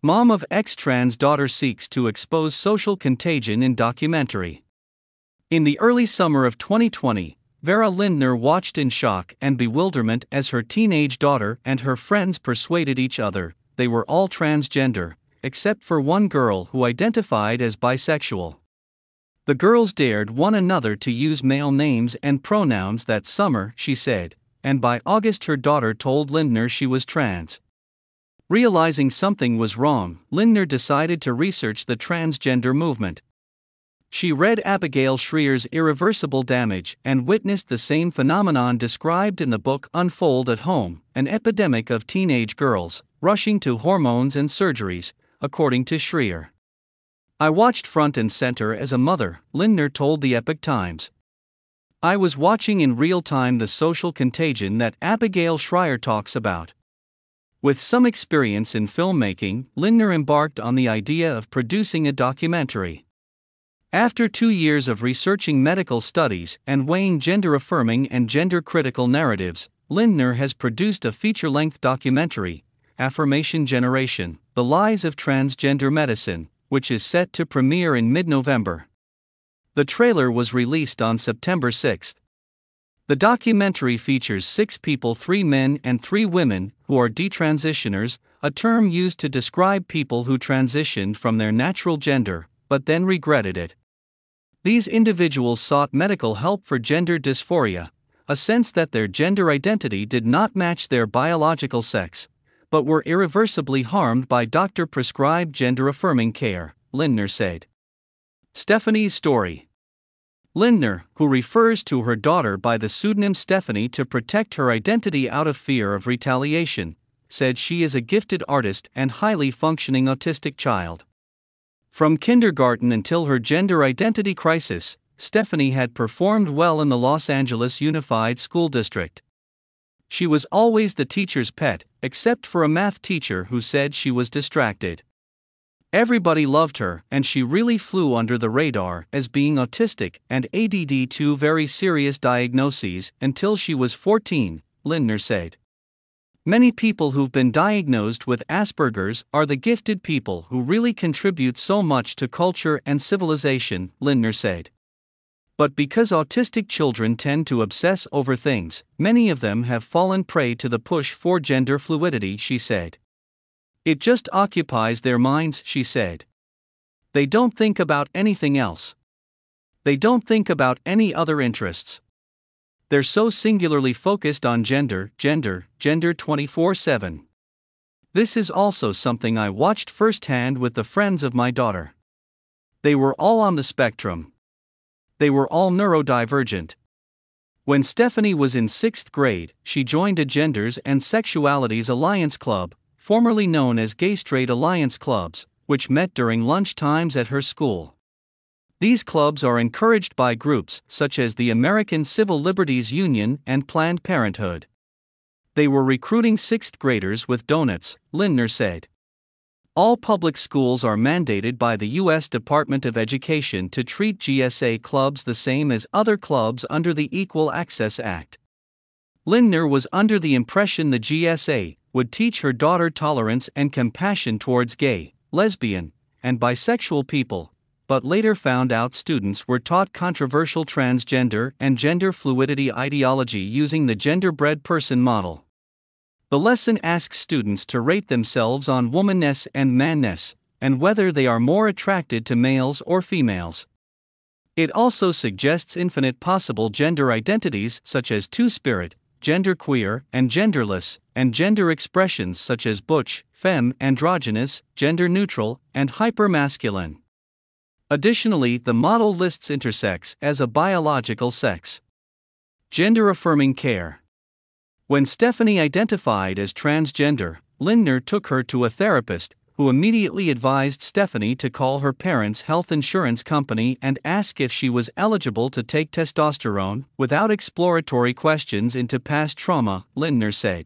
Mom of ex-trans daughter seeks to expose social contagion in documentary. In the early summer of 2020, Vera Lindner watched in shock and bewilderment as her teenage daughter and her friends persuaded each other they were all transgender, except for one girl who identified as bisexual. The girls dared one another to use male names and pronouns that summer, she said, and by August her daughter told Lindner she was trans. Realizing something was wrong, Lindner decided to research the transgender movement. She read Abigail Shrier's Irreversible Damage and witnessed the same phenomenon described in the book Unfold at Home, an epidemic of teenage girls rushing to hormones and surgeries, according to Shrier. I watched front and center as a mother, Lindner told the Epoch Times. I was watching in real time the social contagion that Abigail Shrier talks about. With some experience in filmmaking, Lindner embarked on the idea of producing a documentary. After 2 years of researching medical studies and weighing gender-affirming and gender-critical narratives, Lindner has produced a feature-length documentary, Affirmation Generation: The Lies of Transgender Medicine, which is set to premiere in mid-November. The trailer was released on September 6. The documentary features 6 people, 3 men and 3 women, who are detransitioners, a term used to describe people who transitioned from their natural gender, but then regretted it. These individuals sought medical help for gender dysphoria, a sense that their gender identity did not match their biological sex, but were irreversibly harmed by doctor-prescribed gender-affirming care, Lindner said. Stephanie's story. Lindner, who refers to her daughter by the pseudonym Stephanie to protect her identity out of fear of retaliation, said she is a gifted artist and highly functioning autistic child. From kindergarten until her gender identity crisis, Stephanie had performed well in the Los Angeles Unified School District. She was always the teacher's pet, except for a math teacher who said she was distracted. Everybody loved her, and she really flew under the radar as being autistic and ADD, 2 very serious diagnoses, until she was 14, Lindner said. Many people who've been diagnosed with Asperger's are the gifted people who really contribute so much to culture and civilization, Lindner said. But because autistic children tend to obsess over things, many of them have fallen prey to the push for gender fluidity, she said. It just occupies their minds, she said. They don't think about anything else. They don't think about any other interests. They're so singularly focused on gender 24/7. This is also something I watched firsthand with the friends of my daughter. They were all on the spectrum. They were all neurodivergent. When Stephanie was in 6th grade, she joined a Genders and Sexualities Alliance Club, formerly known as Gay Straight Alliance Clubs, which met during lunch times at her school. These clubs are encouraged by groups such as the American Civil Liberties Union and Planned Parenthood. They were recruiting 6th graders with donuts, Lindner said. All public schools are mandated by the U.S. Department of Education to treat GSA clubs the same as other clubs under the Equal Access Act. Lindner was under the impression the GSA would teach her daughter tolerance and compassion towards gay, lesbian, and bisexual people, but later found out students were taught controversial transgender and gender fluidity ideology using the genderbread person model. The lesson asks students to rate themselves on womanness and manness, and whether they are more attracted to males or females. It also suggests infinite possible gender identities such as two-spirit, genderqueer, and genderless, and gender expressions such as butch, femme, androgynous, gender-neutral, and hypermasculine. Additionally, the model lists intersex as a biological sex. Gender-affirming care. When Stephanie identified as transgender, Lindner took her to a therapist, who immediately advised Stephanie to call her parents' health insurance company and ask if she was eligible to take testosterone, without exploratory questions into past trauma, Lindner said.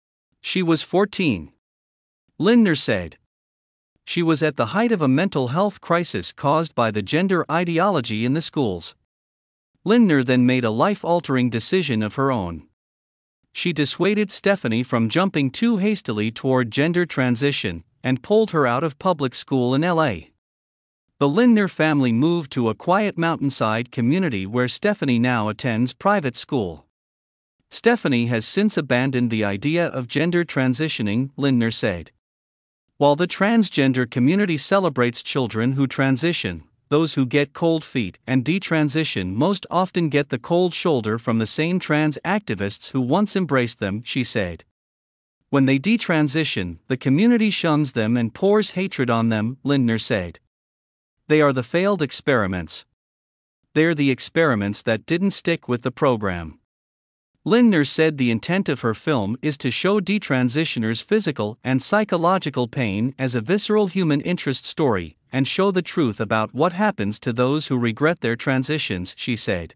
She was 14. Lindner said. She was at the height of a mental health crisis caused by the gender ideology in the schools. Lindner then made a life-altering decision of her own. She dissuaded Stephanie from jumping too hastily toward gender transition, and pulled her out of public school in LA. The Lindner family moved to a quiet mountainside community where Stephanie now attends private school. Stephanie has since abandoned the idea of gender transitioning, Lindner said. While the transgender community celebrates children who transition, those who get cold feet and detransition most often get the cold shoulder from the same trans activists who once embraced them, she said. When they detransition, the community shuns them and pours hatred on them, Lindner said. They are the failed experiments. They're the experiments that didn't stick with the program. Lindner said the intent of her film is to show detransitioners' physical and psychological pain as a visceral human interest story, and show the truth about what happens to those who regret their transitions, she said.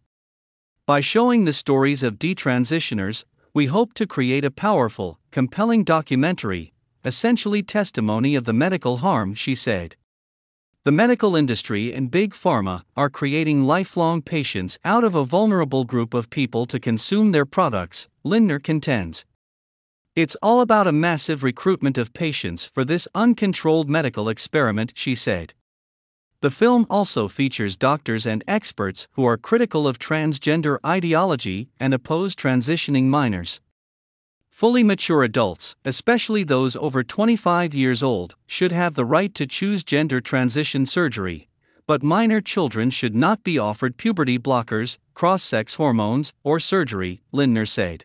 By showing the stories of detransitioners, we hope to create a powerful, compelling documentary, essentially testimony of the medical harm, she said. The medical industry and big pharma are creating lifelong patients out of a vulnerable group of people to consume their products, Lindner contends. It's all about a massive recruitment of patients for this uncontrolled medical experiment, she said. The film also features doctors and experts who are critical of transgender ideology and oppose transitioning minors. Fully mature adults, especially those over 25 years old, should have the right to choose gender transition surgery, but minor children should not be offered puberty blockers, cross-sex hormones, or surgery, Lindner said.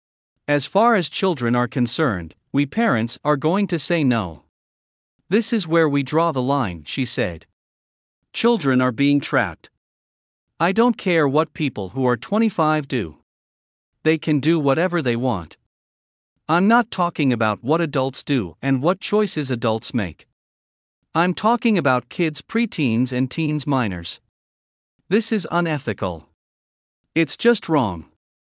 As far as children are concerned, we parents are going to say no. This is where we draw the line, she said. Children are being trapped. I don't care what people who are 25 do. They can do whatever they want. I'm not talking about what adults do and what choices adults make. I'm talking about kids, preteens and teens, minors. This is unethical. It's just wrong.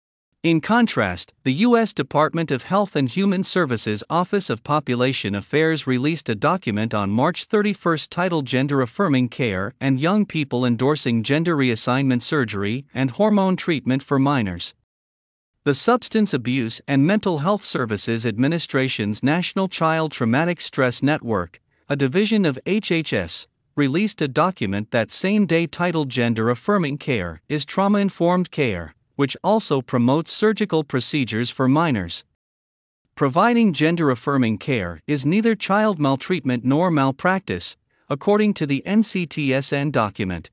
In contrast, the U.S. Department of Health and Human Services Office of Population Affairs released a document on March 31 titled Gender-Affirming Care and Young People Endorsing Gender Reassignment Surgery and Hormone Treatment for Minors. The Substance Abuse and Mental Health Services Administration's National Child Traumatic Stress Network, a division of HHS, released a document that same day titled Gender-Affirming Care is Trauma-Informed Care, which also promotes surgical procedures for minors. Providing gender-affirming care is neither child maltreatment nor malpractice, according to the NCTSN document.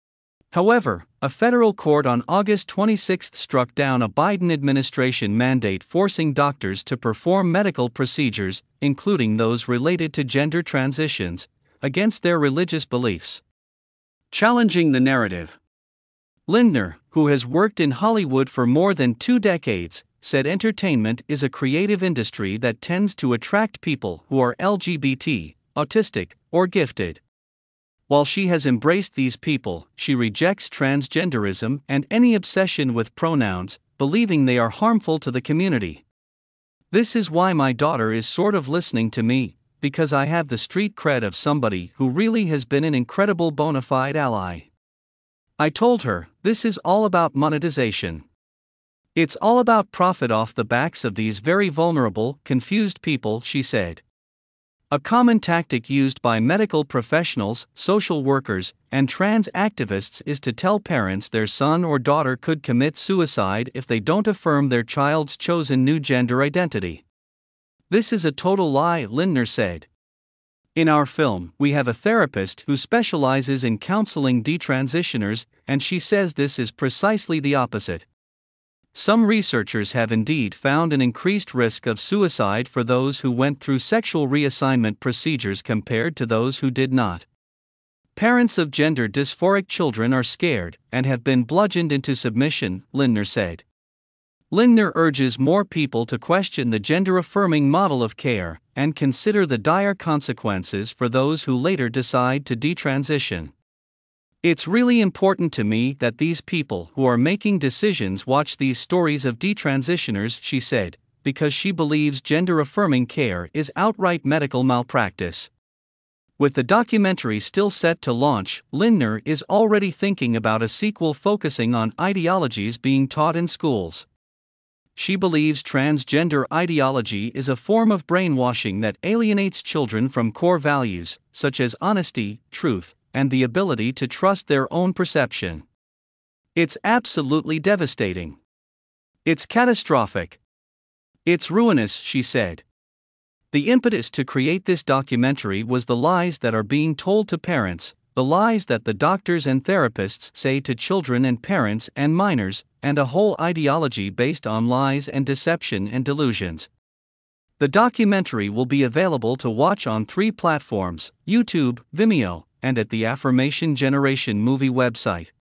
However, a federal court on August 26 struck down a Biden administration mandate forcing doctors to perform medical procedures, including those related to gender transitions, against their religious beliefs. Challenging the narrative. Lindner, who has worked in Hollywood for more than 2 decades, said entertainment is a creative industry that tends to attract people who are LGBT, autistic, or gifted. While she has embraced these people, she rejects transgenderism and any obsession with pronouns, believing they are harmful to the community. This is why my daughter is sort of listening to me, because I have the street cred of somebody who really has been an incredible bona fide ally. I told her, this is all about monetization. It's all about profit off the backs of these very vulnerable, confused people, she said. A common tactic used by medical professionals, social workers, and trans activists is to tell parents their son or daughter could commit suicide if they don't affirm their child's chosen new gender identity. This is a total lie, Lindner said. In our film, we have a therapist who specializes in counseling detransitioners, and she says this is precisely the opposite. Some researchers have indeed found an increased risk of suicide for those who went through sexual reassignment procedures compared to those who did not. Parents of gender dysphoric children are scared and have been bludgeoned into submission, Lindner said. Lindner urges more people to question the gender-affirming model of care and consider the dire consequences for those who later decide to detransition. It's really important to me that these people who are making decisions watch these stories of detransitioners, she said, because she believes gender-affirming care is outright medical malpractice. With the documentary still set to launch, Lindner is already thinking about a sequel focusing on ideologies being taught in schools. she believes transgender ideology is a form of brainwashing that alienates children from core values, such as honesty, truth, and the ability to trust their own perception. It's absolutely devastating. It's catastrophic. It's ruinous, she said. The impetus to create this documentary was the lies that are being told to parents, the lies that the doctors and therapists say to children and parents and minors, and a whole ideology based on lies and deception and delusions. The documentary will be available to watch on 3 platforms: YouTube, Vimeo, and at the Affirmation Generation movie website.